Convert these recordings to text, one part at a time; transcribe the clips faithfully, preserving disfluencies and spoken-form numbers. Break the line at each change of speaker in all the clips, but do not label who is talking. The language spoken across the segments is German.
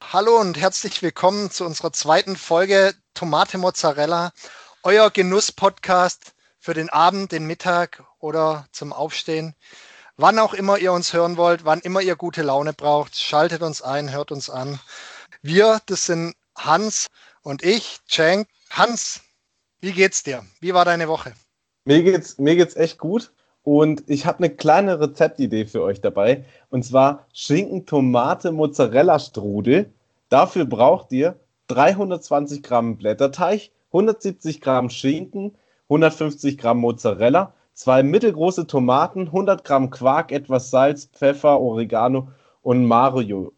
hallo und herzlich willkommen zu unserer zweiten Folge Tomate Mozzarella, euer Genuss-Podcast für den Abend, den Mittag oder zum Aufstehen. Wann auch immer ihr uns hören wollt, wann immer ihr gute Laune braucht, schaltet uns ein, hört uns an. Wir, das sind Hans und ich, Cenk. Hans, wie geht's dir? Wie war deine Woche?
Mir geht's, mir geht's echt gut und ich habe eine kleine Rezeptidee für euch dabei, und zwar Schinken-Tomate-Mozzarella-Strudel. Dafür braucht ihr dreihundertzwanzig Gramm Blätterteig, hundertsiebzig Gramm Schinken, hundertfünfzig Gramm Mozzarella, zwei mittelgroße Tomaten, hundert Gramm Quark, etwas Salz, Pfeffer, Oregano und Mario.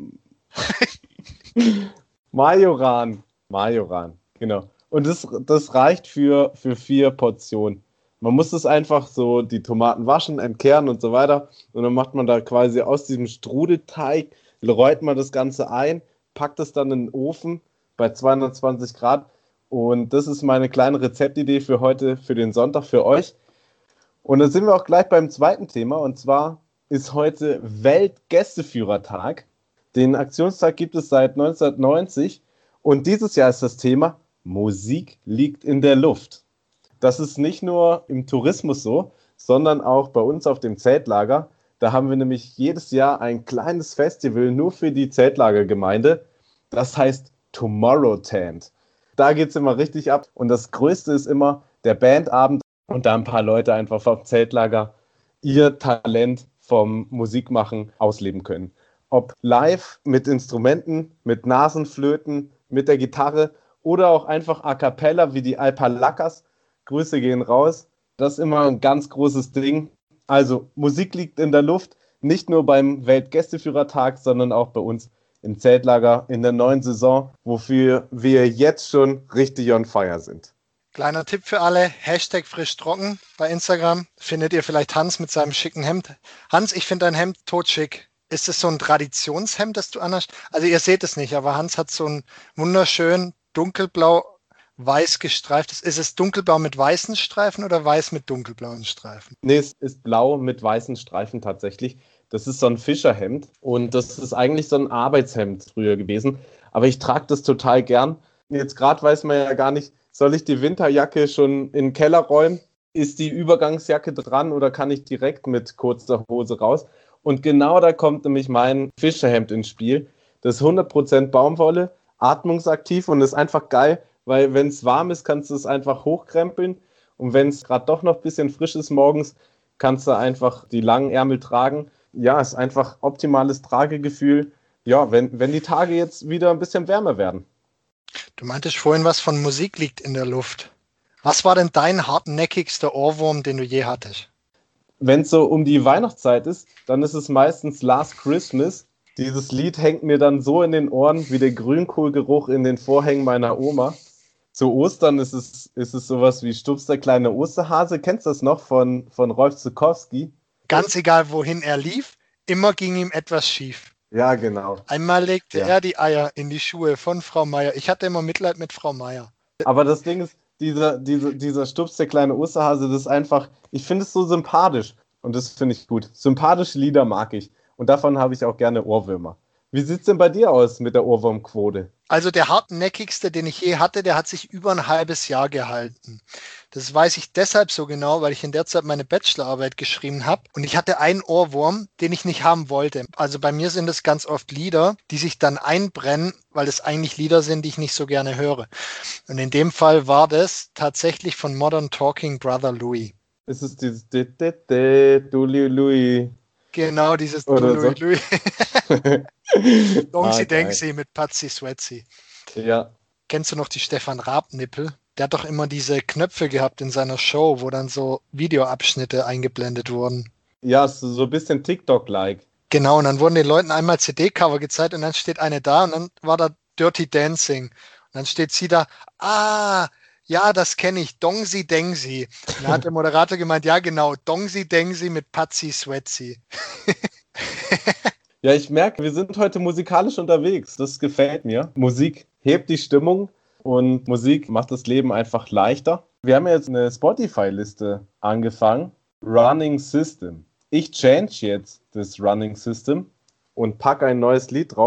Majoran. Majoran, genau. Und das, das reicht für, für vier Portionen. Man muss das einfach so, die Tomaten waschen, entkernen und so weiter. Und dann macht man da quasi aus diesem Strudelteig, rollt man das Ganze ein, packt es dann in den Ofen bei zweihundertzwanzig Grad. Und das ist meine kleine Rezeptidee für heute, für den Sonntag, für euch. Und dann sind wir auch gleich beim zweiten Thema. Und zwar ist heute Weltgästeführertag. Den Aktionstag gibt es seit neunzehnhundertneunzig. Und dieses Jahr ist das Thema Musik liegt in der Luft. Das ist nicht nur im Tourismus so, sondern auch bei uns auf dem Zeltlager. Da haben wir nämlich jedes Jahr ein kleines Festival nur für die Zeltlagergemeinde. Das heißt Tomorrow Tent. Da geht es immer richtig ab. Und das Größte ist immer der Bandabend und da ein paar Leute einfach vom Zeltlager ihr Talent vom Musikmachen ausleben können. Ob live mit Instrumenten, mit Nasenflöten, mit der Gitarre oder auch einfach a cappella wie die Alpalakas. Grüße gehen raus. Das ist immer ein ganz großes Ding. Also Musik liegt in der Luft, nicht nur beim Weltgästeführertag, sondern auch bei uns im Zeltlager in der neuen Saison, wofür wir jetzt schon richtig on fire sind.
Kleiner Tipp für alle, Hashtag frisch trocken bei Instagram. Findet ihr vielleicht Hans mit seinem schicken Hemd. Hans, ich finde dein Hemd totschick. Ist es so ein Traditionshemd, das du anhast? Also ihr seht es nicht, aber Hans hat so ein wunderschön dunkelblau-weiß gestreiftes. Ist es dunkelblau mit weißen Streifen oder weiß mit dunkelblauen Streifen?
Nee, es ist blau mit weißen Streifen tatsächlich. Das ist so ein Fischerhemd und das ist eigentlich so ein Arbeitshemd früher gewesen. Aber ich trage das total gern. Jetzt gerade weiß man ja gar nicht, soll ich die Winterjacke schon in den Keller räumen? Ist die Übergangsjacke dran oder kann ich direkt mit kurzer Hose raus? Und genau da kommt nämlich mein Fischerhemd ins Spiel. Das ist hundert Prozent Baumwolle, atmungsaktiv und ist einfach geil, weil wenn es warm ist, kannst du es einfach hochkrempeln. Und wenn es gerade doch noch ein bisschen frisch ist morgens, kannst du einfach die langen Ärmel tragen. Ja, ist einfach optimales Tragegefühl. Ja, wenn, wenn die Tage jetzt wieder ein bisschen wärmer werden.
Du meintest vorhin was von Musik liegt in der Luft. Was war denn dein hartnäckigster Ohrwurm, den du je hattest?
Wenn es so um die Weihnachtszeit ist, dann ist es meistens Last Christmas. Dieses Lied hängt mir dann so in den Ohren wie der Grünkohlgeruch in den Vorhängen meiner Oma. Zu Ostern ist es, ist es sowas wie Stups der kleine Osterhase. Kennst du das noch von, von Rolf Zukowski?
Ganz egal, wohin er lief, immer ging ihm etwas schief.
Ja, genau.
Einmal legte
Ja.
er die Eier in die Schuhe von Frau Meier. Ich hatte immer Mitleid mit Frau Meier.
Aber das Ding ist, dieser, dieser, dieser Stups, der kleine Osterhase, das ist einfach, ich finde es so sympathisch. Und das finde ich gut. Sympathische Lieder mag ich. Und davon habe ich auch gerne Ohrwürmer. Wie sieht es denn bei dir aus mit der Ohrwurmquote?
Also der hartnäckigste, den ich je hatte, der hat sich über ein halbes Jahr gehalten. Das weiß ich deshalb so genau, weil ich in der Zeit meine Bachelorarbeit geschrieben habe. Und ich hatte einen Ohrwurm, den ich nicht haben wollte. Also bei mir sind es ganz oft Lieder, die sich dann einbrennen, weil es eigentlich Lieder sind, die ich nicht so gerne höre. Und in dem Fall war das tatsächlich von Modern Talking Brother Louie.
Ist es dieses Duli Louis?
Genau, dieses
Oder
Louis
so?
Louis. Dongsi
Ah, geil.
Dengsi mit Patsy Sweatsy.
Ja.
Kennst du noch die Stefan Raab-Nippel? Der hat doch immer diese Knöpfe gehabt in seiner Show, wo dann so Videoabschnitte eingeblendet wurden.
Ja, so, so ein bisschen TikTok-like.
Genau, und dann wurden den Leuten einmal C D-Cover gezeigt und dann steht eine da und dann war da Dirty Dancing. Und dann steht sie da, ah, ja, das kenne ich, Dongsi Dengsi. Und dann hat der Moderator gemeint, ja genau, Dongsi Dengsi mit Patsy Sweatsy.
Ja, ich merke, wir sind heute musikalisch unterwegs. Das gefällt mir. Musik hebt die Stimmung und Musik macht das Leben einfach leichter. Wir haben jetzt eine Spotify-Liste angefangen. Running System. Ich change jetzt das Running System und packe ein neues Lied drauf.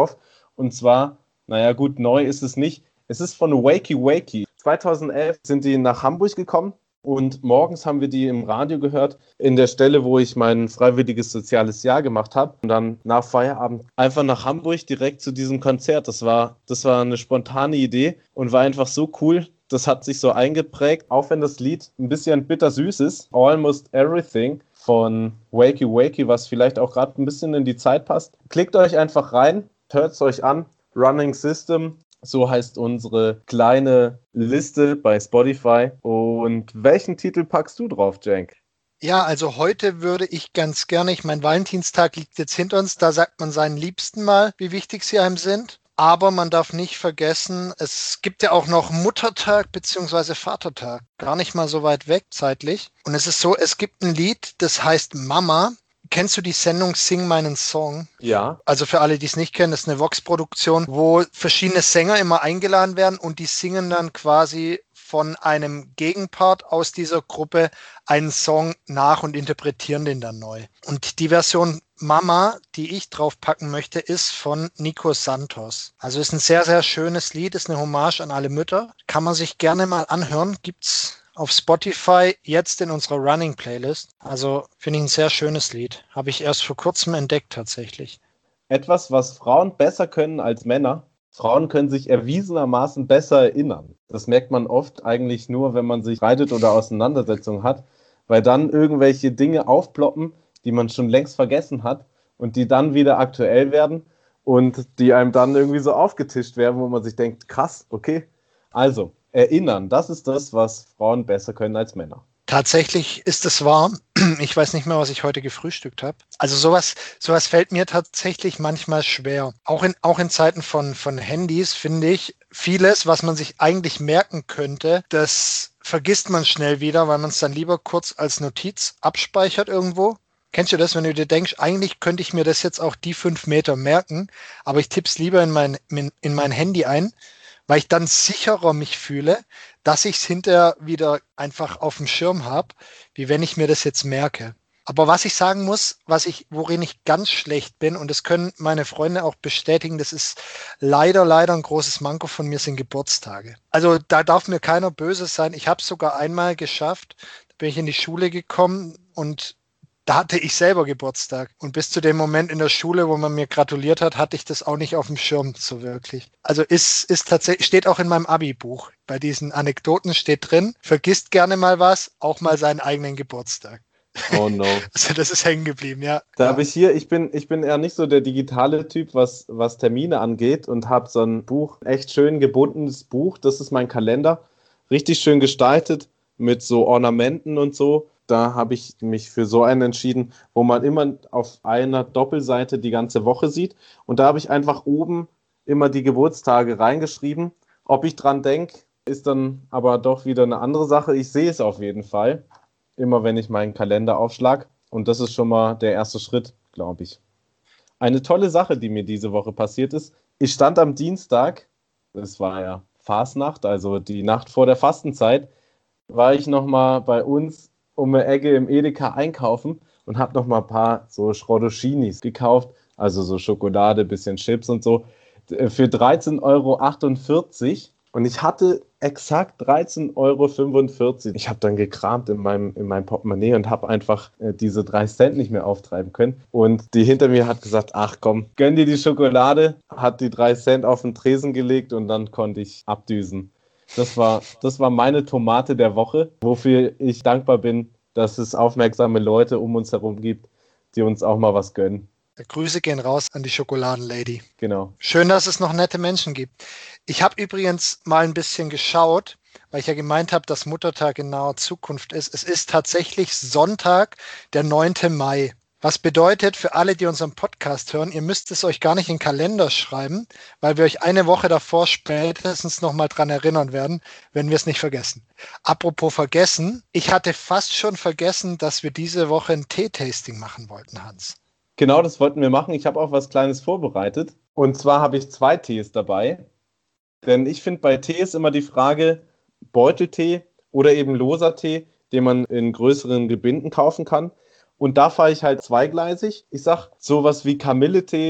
Und zwar, naja gut, neu ist es nicht. Es ist von Wakey Wakey. zweitausendelf sind die nach Hamburg gekommen und morgens haben wir die im Radio gehört, in der Stelle, wo ich mein freiwilliges soziales Jahr gemacht habe. Und dann nach Feierabend einfach nach Hamburg direkt zu diesem Konzert. Das war, das war eine spontane Idee und war einfach so cool. Das hat sich so eingeprägt, auch wenn das Lied ein bisschen bittersüß ist. Almost Everything von Wakey Wakey, was vielleicht auch gerade ein bisschen in die Zeit passt. Klickt euch einfach rein, hört es euch an. Running System, so heißt unsere kleine Liste bei Spotify. Und welchen Titel packst du drauf, Cenk?
Ja, also heute würde ich ganz gerne, ich mein Valentinstag liegt jetzt hinter uns, da sagt man seinen Liebsten mal, wie wichtig sie einem sind. Aber man darf nicht vergessen, es gibt ja auch noch Muttertag bzw. Vatertag. Gar nicht mal so weit weg zeitlich. Und es ist so, es gibt ein Lied, das heißt Mama. Kennst du die Sendung Sing meinen Song?
Ja.
Also für alle, die es nicht kennen, das ist eine Vox-Produktion, wo verschiedene Sänger immer eingeladen werden und die singen dann quasi von einem Gegenpart aus dieser Gruppe einen Song nach und interpretieren den dann neu. Und die Version Mama, die ich draufpacken möchte, ist von Nico Santos. Also ist ein sehr, sehr schönes Lied, ist eine Hommage an alle Mütter. Kann man sich gerne mal anhören. Gibt's auf Spotify jetzt in unserer Running Playlist. Also finde ich ein sehr schönes Lied. Habe ich erst vor kurzem entdeckt tatsächlich.
Etwas, was Frauen besser können als Männer. Frauen können sich erwiesenermaßen besser erinnern. Das merkt man oft eigentlich nur, wenn man sich reitet oder Auseinandersetzungen hat, weil dann irgendwelche Dinge aufploppen, die man schon längst vergessen hat und die dann wieder aktuell werden und die einem dann irgendwie so aufgetischt werden, wo man sich denkt, krass, okay. Also, erinnern, das ist das, was Frauen besser können als Männer.
Tatsächlich ist es wahr. Ich weiß nicht mehr, was ich heute gefrühstückt habe. Also sowas, sowas fällt mir tatsächlich manchmal schwer. Auch in, auch in Zeiten von, von Handys finde ich vieles, was man sich eigentlich merken könnte, das vergisst man schnell wieder, weil man es dann lieber kurz als Notiz abspeichert irgendwo. Kennst du das, wenn du dir denkst, eigentlich könnte ich mir das jetzt auch die fünf Meter merken, aber ich tippe es lieber in mein, in, in mein Handy ein, weil ich dann sicherer mich fühle, dass ich es hinterher wieder einfach auf dem Schirm habe, wie wenn ich mir das jetzt merke. Aber was ich sagen muss, was ich, worin ich ganz schlecht bin, und das können meine Freunde auch bestätigen, das ist leider, leider ein großes Manko von mir, sind Geburtstage. Also da darf mir keiner böse sein. Ich habe es sogar einmal geschafft, da bin ich in die Schule gekommen und da hatte ich selber Geburtstag. Und bis zu dem Moment in der Schule, wo man mir gratuliert hat, hatte ich das auch nicht auf dem Schirm so wirklich. Also ist, ist tatsächlich, steht auch in meinem Abi-Buch. Bei diesen Anekdoten steht drin, vergisst gerne mal was, auch mal seinen eigenen Geburtstag.
Oh no.
Also das ist hängen geblieben, ja.
Da
ja.
habe ich hier, ich bin, ich bin eher nicht so der digitale Typ, was, was Termine angeht und habe so ein Buch, echt schön gebundenes Buch, das ist mein Kalender, richtig schön gestaltet mit so Ornamenten und so. Da habe ich mich für so einen entschieden, wo man immer auf einer Doppelseite die ganze Woche sieht. Und da habe ich einfach oben immer die Geburtstage reingeschrieben. Ob ich dran denke, ist dann aber doch wieder eine andere Sache. Ich sehe es auf jeden Fall, immer wenn ich meinen Kalender aufschlage. Und das ist schon mal der erste Schritt, glaube ich. Eine tolle Sache, die mir diese Woche passiert ist. Ich stand am Dienstag, das war ja Fasnacht, also die Nacht vor der Fastenzeit, war ich nochmal bei uns um eine Ecke im Edeka einkaufen und habe noch mal ein paar so Schrottoschinis gekauft, also so Schokolade, bisschen Chips und so, für dreizehn Euro achtundvierzig und ich hatte exakt dreizehn Euro fünfundvierzig. Ich habe dann gekramt in meinem, in meinem Portemonnaie und habe einfach äh, diese drei Cent nicht mehr auftreiben können und die hinter mir hat gesagt, ach komm, gönn dir die Schokolade, hat die drei Cent auf den Tresen gelegt und dann konnte ich abdüsen. Das war, das war meine Tomate der Woche, wofür ich dankbar bin, dass es aufmerksame Leute um uns herum gibt, die uns auch mal was gönnen.
Grüße gehen raus an die Schokoladenlady.
Genau.
Schön, dass es noch nette Menschen gibt. Ich habe übrigens mal ein bisschen geschaut, weil ich ja gemeint habe, dass Muttertag in naher Zukunft ist. Es ist tatsächlich Sonntag, der neunte Mai. Was bedeutet für alle, die unseren Podcast hören, ihr müsst es euch gar nicht in den Kalender schreiben, weil wir euch eine Woche davor spätestens nochmal dran erinnern werden, wenn wir es nicht vergessen. Apropos vergessen, ich hatte fast schon vergessen, dass wir diese Woche ein Tee-Tasting machen wollten, Hans.
Genau, das wollten wir machen. Ich habe auch was Kleines vorbereitet. Und zwar habe ich zwei Tees dabei. Denn ich finde, bei Tee ist immer die Frage, Beuteltee oder eben loser Tee, den man in größeren Gebinden kaufen kann. Und da fahre ich halt zweigleisig. Ich sag sowas wie Kamilletee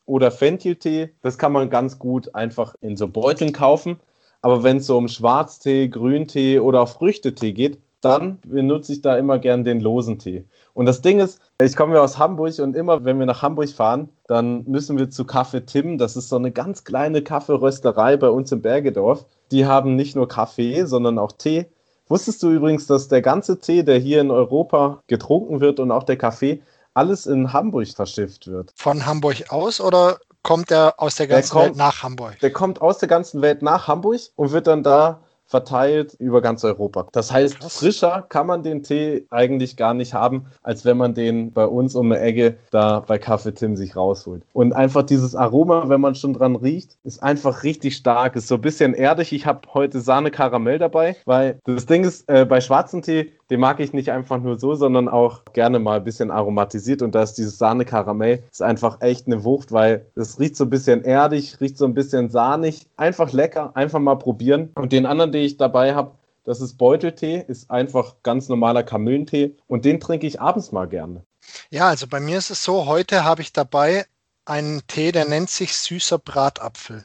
oder Fencheltee, das kann man ganz gut einfach in so Beuteln kaufen. Aber wenn es so um Schwarztee, Grüntee oder auch Früchtetee geht, dann benutze ich da immer gern den losen Tee. Und das Ding ist, ich komme ja aus Hamburg und immer, wenn wir nach Hamburg fahren, dann müssen wir zu Café Tim. Das ist so eine ganz kleine Kaffeerösterei bei uns im Bergedorf. Die haben nicht nur Kaffee, sondern auch Tee. Wusstest du übrigens, dass der ganze Tee, der hier in Europa getrunken wird und auch der Kaffee, alles in Hamburg verschifft wird?
Von Hamburg aus oder kommt der aus der ganzen
Der kommt-
Welt nach Hamburg?
Der kommt aus der ganzen Welt nach Hamburg und wird dann da verteilt über ganz Europa. Das heißt,
Krass.
frischer kann man den Tee eigentlich gar nicht haben, als wenn man den bei uns um die Ecke da bei Café Tim sich rausholt. Und einfach dieses Aroma, wenn man schon dran riecht, ist einfach richtig stark. Ist so ein bisschen erdig. Ich habe heute Sahne-Karamell dabei, weil das Ding ist, äh, bei schwarzen Tee, den mag ich nicht einfach nur so, sondern auch gerne mal ein bisschen aromatisiert. Und da ist dieses Sahne-Karamell ist einfach echt eine Wucht, weil es riecht so ein bisschen erdig, riecht so ein bisschen sahnig. Einfach lecker, einfach mal probieren. Und den anderen, den ich dabei habe, das ist Beuteltee, ist einfach ganz normaler Kamillentee. Und den trinke ich abends mal gerne.
Ja, also bei mir ist es so, heute habe ich dabei einen Tee, der nennt sich süßer Bratapfel.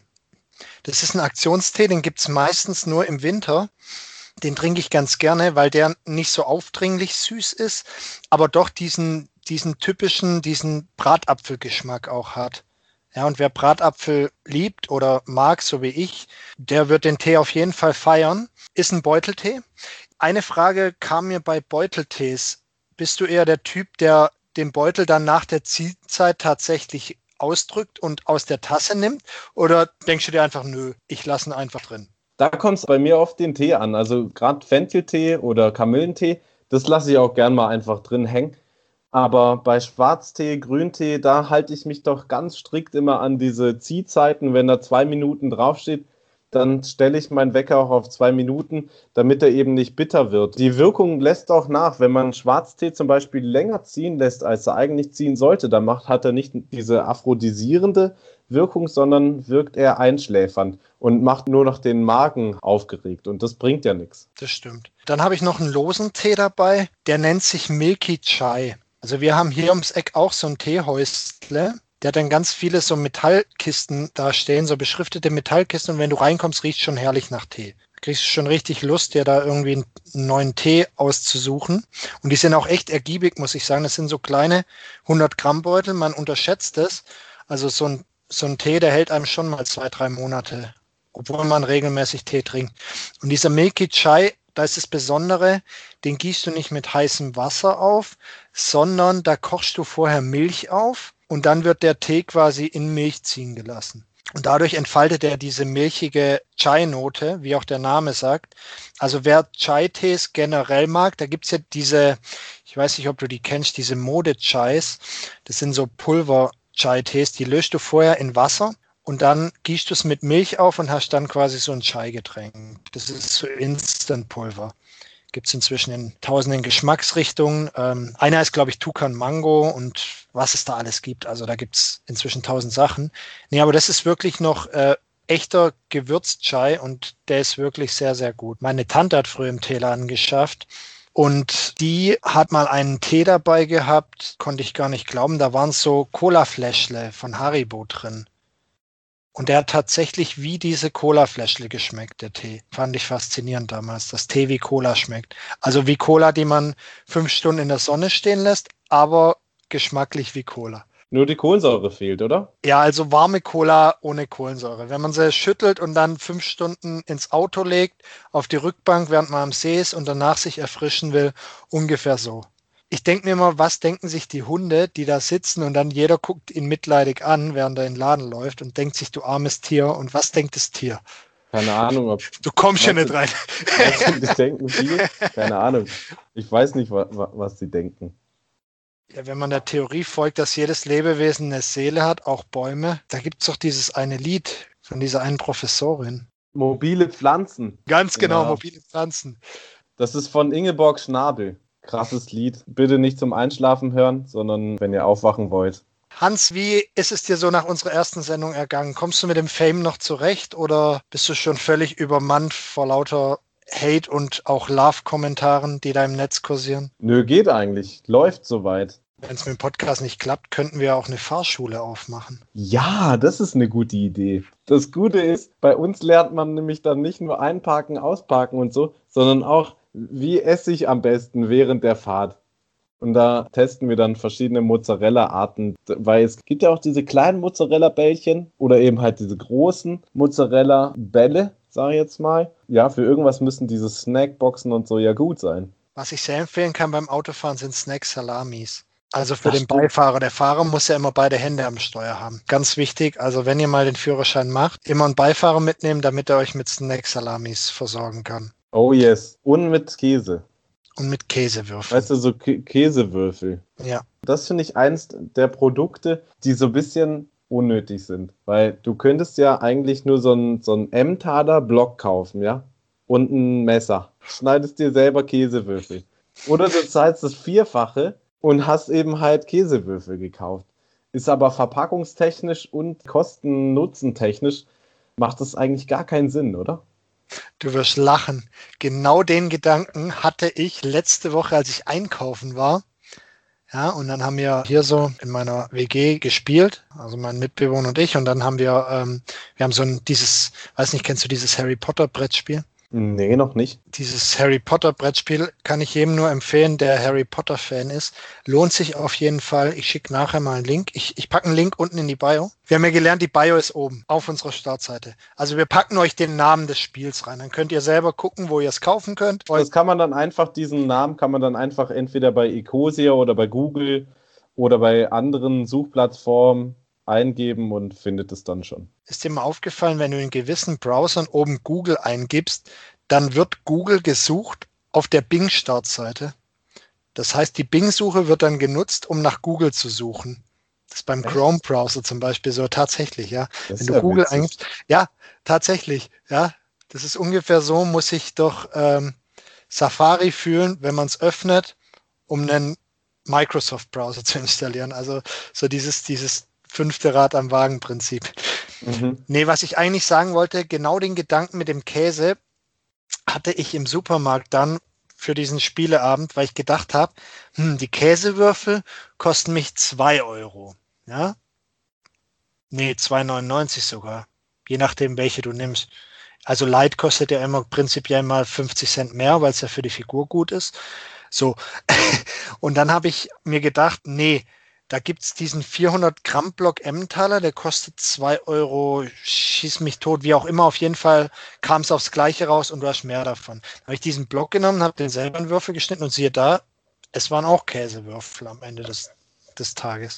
Das ist ein Aktionstee, den gibt es meistens nur im Winter. Den trinke ich ganz gerne, weil der nicht so aufdringlich süß ist, aber doch diesen, diesen typischen, diesen Bratapfelgeschmack auch hat. Ja, und wer Bratapfel liebt oder mag, so wie ich, der wird den Tee auf jeden Fall feiern. Ist ein Beuteltee. Eine Frage kam mir bei Beuteltees. Bist du eher der Typ, der den Beutel dann nach der Ziehzeit tatsächlich ausdrückt und aus der Tasse nimmt? Oder denkst du dir einfach, nö, ich lasse ihn einfach drin?
Da kommt es bei mir auf den Tee an. Also gerade Fencheltee oder Kamillentee, das lasse ich auch gern mal einfach drin hängen. Aber bei Schwarztee, Grüntee, da halte ich mich doch ganz strikt immer an diese Ziehzeiten. Wenn da zwei Minuten draufsteht, dann stelle ich meinen Wecker auch auf zwei Minuten, damit er eben nicht bitter wird. Die Wirkung lässt auch nach. Wenn man Schwarztee zum Beispiel länger ziehen lässt, als er eigentlich ziehen sollte, dann macht, hat er nicht diese aphrodisierende Wirkung, sondern wirkt eher einschläfernd und macht nur noch den Magen aufgeregt. Und das bringt ja nichts.
Das stimmt. Dann habe ich noch einen losen Tee dabei, der nennt sich Milky Chai. Also wir haben hier ums Eck auch so ein Teehäusle, der hat dann ganz viele so Metallkisten da stehen, so beschriftete Metallkisten und wenn du reinkommst, riecht schon herrlich nach Tee. Du kriegst schon richtig Lust, dir da irgendwie einen neuen Tee auszusuchen. Und die sind auch echt ergiebig, muss ich sagen. Das sind so kleine hundert Gramm Beutel, man unterschätzt es. Also so ein, so ein Tee, der hält einem schon mal zwei, drei Monate, obwohl man regelmäßig Tee trinkt. Und dieser Milky Chai, da ist das Besondere, den gießt du nicht mit heißem Wasser auf, sondern da kochst du vorher Milch auf und dann wird der Tee quasi in Milch ziehen gelassen. Und dadurch entfaltet er diese milchige Chai-Note, wie auch der Name sagt. Also wer Chai-Tees generell mag, da gibt es ja diese, ich weiß nicht, ob du die kennst, diese Mode-Chais. Das sind so Pulver-Chai-Tees, die löst du vorher in Wasser. Und dann gießt du es mit Milch auf und hast dann quasi so ein Chai-Getränk. Das ist so Instant-Pulver. Gibt es inzwischen in tausenden Geschmacksrichtungen. Ähm, einer ist, glaube ich, Tukan Mango und was es da alles gibt. Also da gibt es inzwischen tausend Sachen. Nee, aber das ist wirklich noch äh, echter Gewürz-Chai und der ist wirklich sehr, sehr gut. Meine Tante hat früher im Teeladen geschafft. Und die hat mal einen Tee dabei gehabt, konnte ich gar nicht glauben. Da waren so Cola-Fläschle von Haribo drin. Und der hat tatsächlich wie diese Cola-Fläschle geschmeckt, der Tee. Fand ich faszinierend damals, dass Tee wie Cola schmeckt. Also wie Cola, die man fünf Stunden in der Sonne stehen lässt, aber geschmacklich wie Cola.
Nur die Kohlensäure fehlt, oder?
Ja, also warme Cola ohne Kohlensäure. Wenn man sie schüttelt und dann fünf Stunden ins Auto legt, auf die Rückbank, während man am See ist und danach sich erfrischen will, ungefähr so. Ich denke mir immer, was denken sich die Hunde, die da sitzen und dann jeder guckt ihn mitleidig an, während er in den Laden läuft und denkt sich, du armes Tier. Und was denkt das Tier?
Keine Ahnung, ob.
Du kommst ja
Was
nicht rein.
Was die denken viel? Keine Ahnung. Ich weiß nicht, wa- wa- was sie denken.
Ja, wenn man der Theorie folgt, dass jedes Lebewesen eine Seele hat, auch Bäume, da gibt es doch dieses eine Lied von dieser einen Professorin.
Mobile Pflanzen.
Ganz genau,
Ja.
mobile Pflanzen.
Das ist von Ingeborg Schnabel. Krasses Lied. Bitte nicht zum Einschlafen hören, sondern wenn ihr aufwachen wollt.
Hans, wie ist es dir so nach unserer ersten Sendung ergangen? Kommst du mit dem Fame noch zurecht oder bist du schon völlig übermannt vor lauter Hate und auch Love-Kommentaren, die da im Netz kursieren?
Nö, geht eigentlich. Läuft soweit.
wenn es mit dem Podcast nicht klappt, könnten wir auch eine Fahrschule aufmachen.
Ja, das ist eine gute Idee. Das Gute ist, bei uns lernt man nämlich dann nicht nur einparken, ausparken und so, sondern auch, wie esse ich am besten während der Fahrt. Und da testen wir dann verschiedene Mozzarella-Arten, weil es gibt ja auch diese kleinen Mozzarella-Bällchen oder eben halt diese großen Mozzarella-Bälle, sage ich jetzt mal. Ja, für irgendwas müssen diese Snackboxen und so ja gut sein.
Was ich sehr empfehlen kann beim Autofahren sind Snack-Salamis. Also für
Das
den
stimmt.
Beifahrer. Der Fahrer muss ja immer beide Hände am Steuer haben. Ganz wichtig, also wenn ihr mal den Führerschein macht, immer einen Beifahrer mitnehmen, damit er euch mit Snack-Salamis versorgen kann.
Oh yes. Und mit Käse.
Und mit Käsewürfeln.
Weißt du, so Kä- Käsewürfel.
Ja.
Das finde ich eins der Produkte, die so ein bisschen unnötig sind. Weil du könntest ja eigentlich nur so einen so einen Emmentaler Block kaufen, ja? Und ein Messer. Schneidest dir selber Käsewürfel. Oder du zahlst das Vierfache und hast eben halt Käsewürfel gekauft. Ist aber verpackungstechnisch und kosten-nutzen-technisch macht das eigentlich gar keinen Sinn, oder?
Du wirst lachen. Genau den Gedanken hatte ich letzte Woche, als ich einkaufen war. Ja, und dann haben wir hier so in meiner W G gespielt, also mein Mitbewohner und ich. Und dann haben wir, ähm, wir haben so ein, dieses, weiß nicht, kennst du dieses Harry Potter Brettspiel?
Nee, noch nicht.
Dieses Harry Potter Brettspiel kann ich jedem nur empfehlen, der Harry Potter Fan ist. Lohnt sich auf jeden Fall. Ich schicke nachher mal einen Link. Ich, ich packe einen Link unten in die Bio. Wir haben ja gelernt, die Bio ist oben auf unserer Startseite. Also wir packen euch den Namen des Spiels rein. Dann könnt ihr selber gucken, wo ihr es kaufen könnt.
Das kann man dann einfach, diesen Namen kann man dann einfach entweder bei Ecosia oder bei Google oder bei anderen Suchplattformen eingeben und findet es dann schon.
Ist dir mal aufgefallen, wenn du in gewissen Browsern oben Google eingibst, dann wird Google gesucht auf der Bing-Startseite. Das heißt, die Bing-Suche wird dann genutzt, um nach Google zu suchen. Das ist beim
Echt?
Chrome-Browser zum Beispiel so, tatsächlich, ja.
Das
Wenn
ist
du
ja
Google
witzig.
eingibst, ja, tatsächlich, ja. Das ist ungefähr so, muss sich doch ähm, Safari fühlen, wenn man es öffnet, um einen Microsoft-Browser zu installieren. Also so dieses, dieses fünfte Rad am Wagen-Prinzip.
Mhm.
Nee, was ich eigentlich sagen wollte, genau den Gedanken mit dem Käse hatte ich im Supermarkt dann für diesen Spieleabend, weil ich gedacht habe, hm, die Käsewürfel kosten mich zwei Euro. Ja? Nee, zwei neunundneunzig sogar. Je nachdem, welche du nimmst. Also Light kostet ja immer prinzipiell mal fünfzig Cent mehr, weil es ja für die Figur gut ist. So. Und dann habe ich mir gedacht, nee, da gibt es diesen vierhundert Gramm Block Emmentaler, der kostet zwei Euro, schieß mich tot, wie auch immer. Auf jeden Fall kam es aufs Gleiche raus und du hast mehr davon. Dann habe ich diesen Block genommen, habe den selber in Würfel geschnitten und siehe da, es waren auch Käsewürfel am Ende des, des Tages.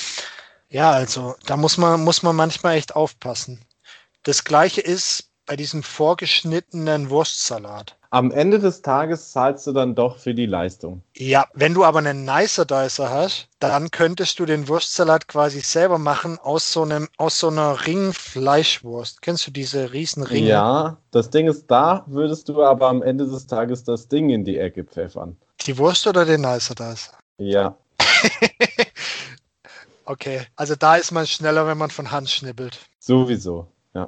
Ja, also da muss man, muss man manchmal echt aufpassen. Das Gleiche ist bei diesem vorgeschnittenen Wurstsalat.
Am Ende des Tages zahlst du dann doch für die Leistung.
Ja, wenn du aber einen Nicer Dicer hast, dann könntest du den Wurstsalat quasi selber machen aus so einem, aus so einer Ringfleischwurst. Kennst du diese riesen Ringe?
Ja, das Ding ist, da würdest du aber am Ende des Tages das Ding in die Ecke pfeffern.
Die Wurst oder den Nicer Dicer?
Ja.
Okay, also da ist man schneller, wenn man von Hand schnippelt.
Sowieso, ja.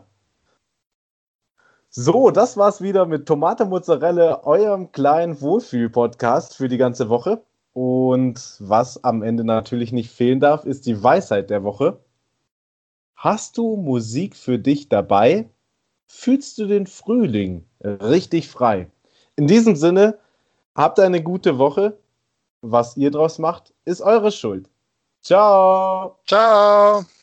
So, das war's wieder mit Tomate Mozzarella, eurem kleinen Wohlfühl-Podcast für die ganze Woche. Und was am Ende natürlich nicht fehlen darf, ist die Weisheit der Woche. Hast du Musik für dich dabei? Fühlst du den Frühling richtig frei? In diesem Sinne, habt eine gute Woche. Was ihr draus macht, ist eure Schuld. Ciao!
Ciao!